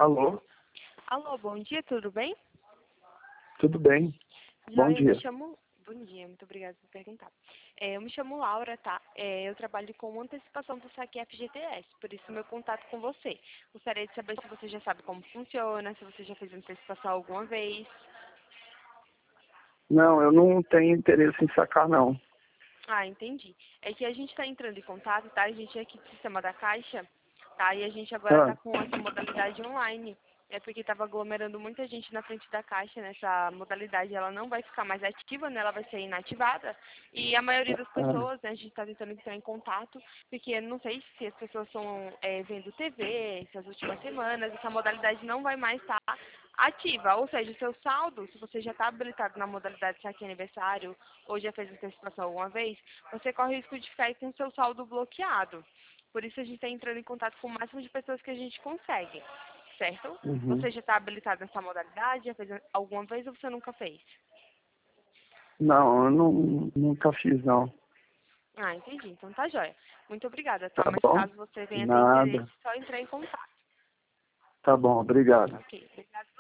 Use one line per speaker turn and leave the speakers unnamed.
Alô?
Alô, bom dia, tudo bem?
Tudo bem? Bom
Eu me
dia.
chamo... Bom dia, muito obrigada por perguntar. Eu me chamo Laura, tá? Eu trabalho com antecipação do saque FGTS, por isso meu contato com você. Gostaria de saber se você já sabe como funciona, se você já fez antecipação alguma vez.
Não, eu não tenho interesse em sacar, não.
Ah, entendi. É que a gente está entrando em contato, tá? A gente é aqui do sistema da Caixa, tá? E a gente agora
Ah,
está com essa modalidade online. É porque estava aglomerando muita gente na frente da Caixa nessa modalidade. Ela não vai ficar mais ativa, né? Ela vai ser inativada. E a maioria das
ah,
pessoas, né? A gente está tentando entrar em contato, porque eu não sei se as pessoas estão vendo TV essas últimas semanas. Essa modalidade não vai mais estar ativa, ou seja, o seu saldo, se você já está habilitado na modalidade saque aniversário ou já fez antecipação alguma vez, você corre o risco de ficar aí com o seu saldo bloqueado. Por isso a gente está entrando em contato com o máximo de pessoas que a gente consegue, certo?
uhum.
Você já está habilitado nessa modalidade? Já fez alguma vez ou você nunca fez?
Não, eu nunca fiz, não.
Ah, entendi. Então tá jóia. Muito obrigada, tá?
Tá
Mas
bom?
caso você venha ter interesse,
Nada.
só entrar em contato.
Tá bom, obrigado.
Ok, obrigada.